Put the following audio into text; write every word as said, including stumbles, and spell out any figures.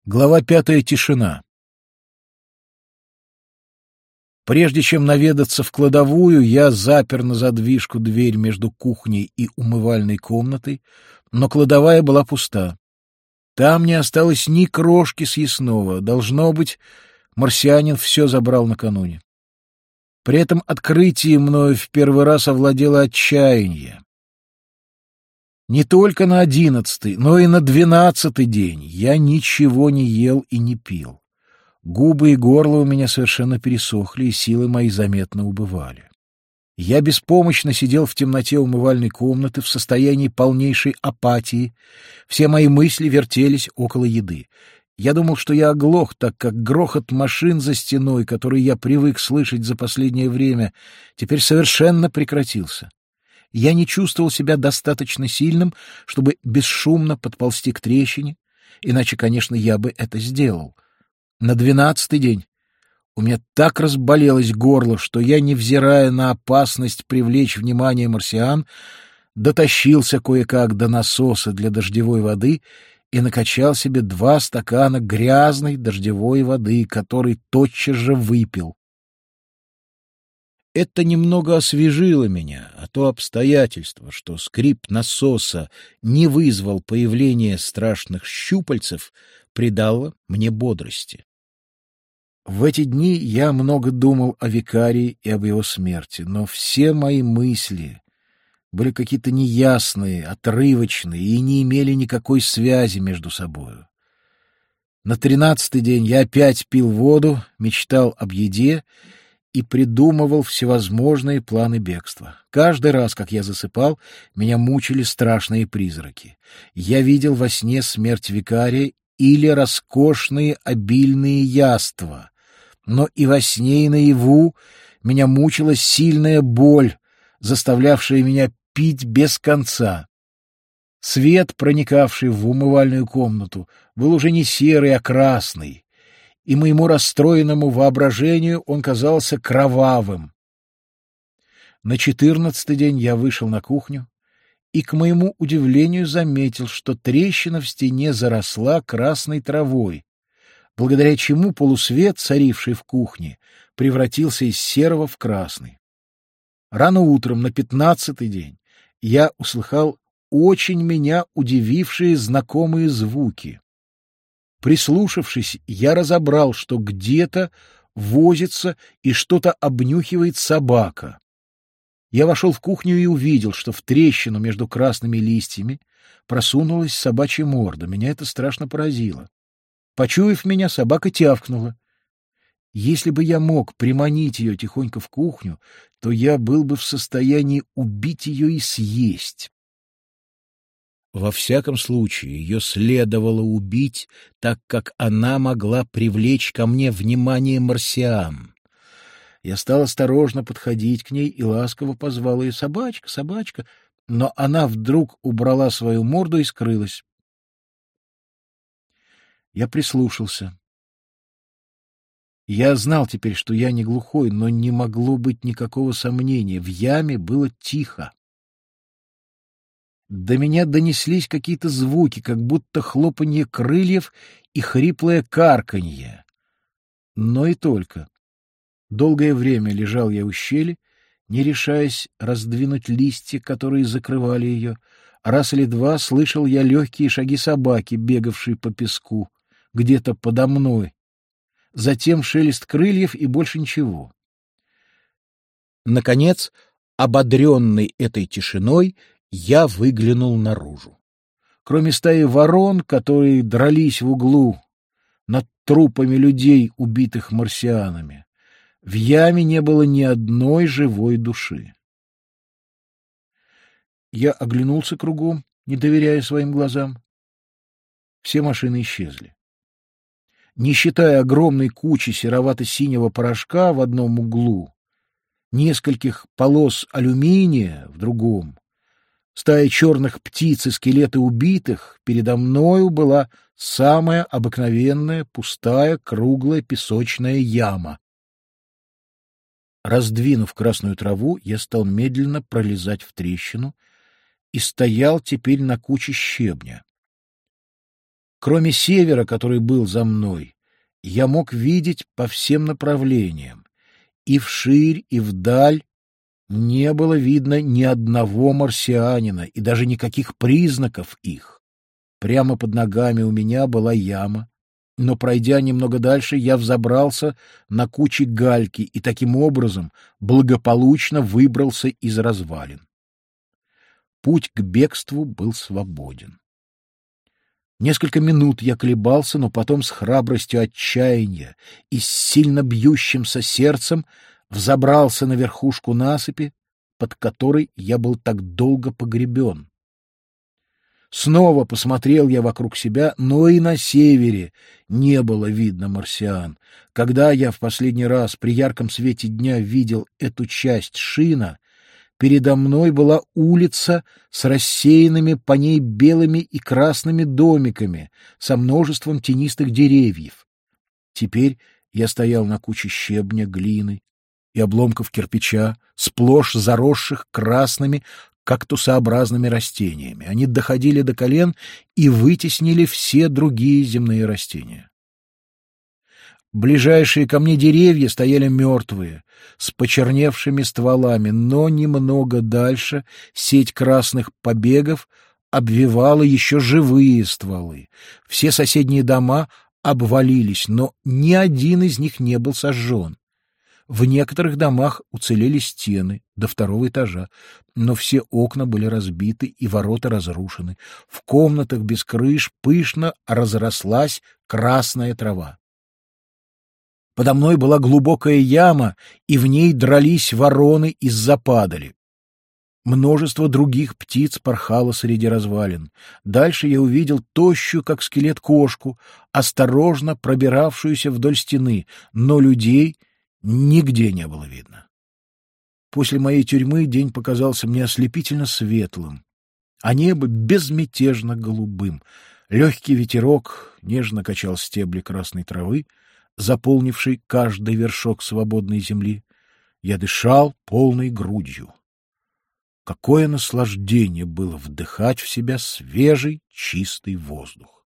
Глава пятая. Тишина. Прежде чем наведаться в кладовую, я запер на задвижку дверь между кухней и умывальной комнатой, но кладовая была пуста. Там не осталось ни крошки съестного. Должно быть, марсианин все забрал накануне. При этом открытии мною в первый раз овладело отчаяние. Не только на одиннадцатый, но и на двенадцатый день я ничего не ел и не пил. Губы и горло у меня совершенно пересохли, и силы мои заметно убывали. Я беспомощно сидел в темноте умывальной комнаты в состоянии полнейшей апатии. Все мои мысли вертелись около еды. Я думал, что я оглох, так как грохот машин за стеной, который я привык слышать за последнее время, теперь совершенно прекратился. Я не чувствовал себя достаточно сильным, чтобы бесшумно подползти к трещине, иначе, конечно, я бы это сделал. На двенадцатый день у меня так разболелось горло, что я, невзирая на опасность привлечь внимание марсиан, дотащился кое-как до насоса для дождевой воды и накачал себе два стакана грязной дождевой воды, который тотчас же выпил. Это немного освежило меня, а то обстоятельство, что скрип насоса не вызвал появления страшных щупальцев, придало мне бодрости. В эти дни я много думал о викарии и об его смерти, но все мои мысли были какие-то неясные, отрывочные и не имели никакой связи между собою. На тринадцатый день я опять пил воду, мечтал об еде и придумывал всевозможные планы бегства. Каждый раз, как я засыпал, меня мучили страшные призраки. Я видел во сне смерть викария или роскошные обильные яства, но и во сне, и наяву меня мучила сильная боль, заставлявшая меня пить без конца. Свет, проникавший в умывальную комнату, был уже не серый, а красный, и моему расстроенному воображению он казался кровавым. На четырнадцатый день я вышел на кухню и, к моему удивлению, заметил, что трещина в стене заросла красной травой, благодаря чему полусвет, царивший в кухне, превратился из серого в красный. Рано утром на пятнадцатый день я услыхал очень меня удивившие знакомые звуки. Прислушавшись, я разобрал, что где-то возится и что-то обнюхивает собака. Я вошел в кухню и увидел, что в трещину между красными листьями просунулась собачья морда. Меня это страшно поразило. Почуяв меня, собака тявкнула. Если бы я мог приманить ее тихонько в кухню, то я был бы в состоянии убить ее и съесть. Во всяком случае, ее следовало убить, так как она могла привлечь ко мне внимание марсиан. Я стал осторожно подходить к ней и ласково позвал ее: «Собачка, собачка», но она вдруг убрала свою морду и скрылась. Я прислушался. Я знал теперь, что я не глухой, но не могло быть никакого сомнения. В яме было тихо. До меня донеслись какие-то звуки, как будто хлопанье крыльев и хриплое карканье. Но и только. Долгое время лежал я у щели, не решаясь раздвинуть листья, которые закрывали ее. Раз или два слышал я легкие шаги собаки, бегавшей по песку, где-то подо мной. Затем шелест крыльев и больше ничего. Наконец, ободренный этой тишиной, я выглянул наружу. Кроме стаи ворон, которые дрались в углу над трупами людей, убитых марсианами, в яме не было ни одной живой души. Я оглянулся кругом, не доверяя своим глазам. Все машины исчезли. Не считая огромной кучи серовато-синего порошка в одном углу, нескольких полос алюминия в другом, стая черных птиц и скелеты убитых, передо мною была самая обыкновенная, пустая, круглая песочная яма. Раздвинув красную траву, я стал медленно пролезать в трещину и стоял теперь на куче щебня. Кроме севера, который был за мной, я мог видеть по всем направлениям. И вширь, и вдаль не было видно ни одного марсианина и даже никаких признаков их. Прямо под ногами у меня была яма, но, пройдя немного дальше, я взобрался на кучи гальки и таким образом благополучно выбрался из развалин. Путь к бегству был свободен. Несколько минут я колебался, но потом с храбростью отчаяния и с сильно бьющимся сердцем взобрался на верхушку насыпи, под которой я был так долго погребен. Снова посмотрел я вокруг себя, но и на севере не было видно марсиан. Когда я в последний раз при ярком свете дня видел эту часть Шина, передо мной была улица с рассеянными по ней белыми и красными домиками, со множеством тенистых деревьев. Теперь я стоял на куче щебня, глины и обломков кирпича, сплошь заросших красными кактусообразными растениями. Они доходили до колен и вытеснили все другие земные растения. Ближайшие ко мне деревья стояли мертвые, с почерневшими стволами, но немного дальше сеть красных побегов обвивала еще живые стволы. Все соседние дома обвалились, но ни один из них не был сожжен. В некоторых домах уцелели стены до второго этажа, но все окна были разбиты и ворота разрушены. В комнатах без крыш пышно разрослась красная трава. Подо мной была глубокая яма, и в ней дрались вороны из-за падали. Множество других птиц порхало среди развалин. Дальше я увидел тощую, как скелет, кошку, осторожно пробиравшуюся вдоль стены, но людей нигде не было видно. После моей тюрьмы день показался мне ослепительно светлым, а небо безмятежно голубым. Легкий ветерок нежно качал стебли красной травы, заполнивший каждый вершок свободной земли. Я дышал полной грудью. Какое наслаждение было вдыхать в себя свежий, чистый воздух!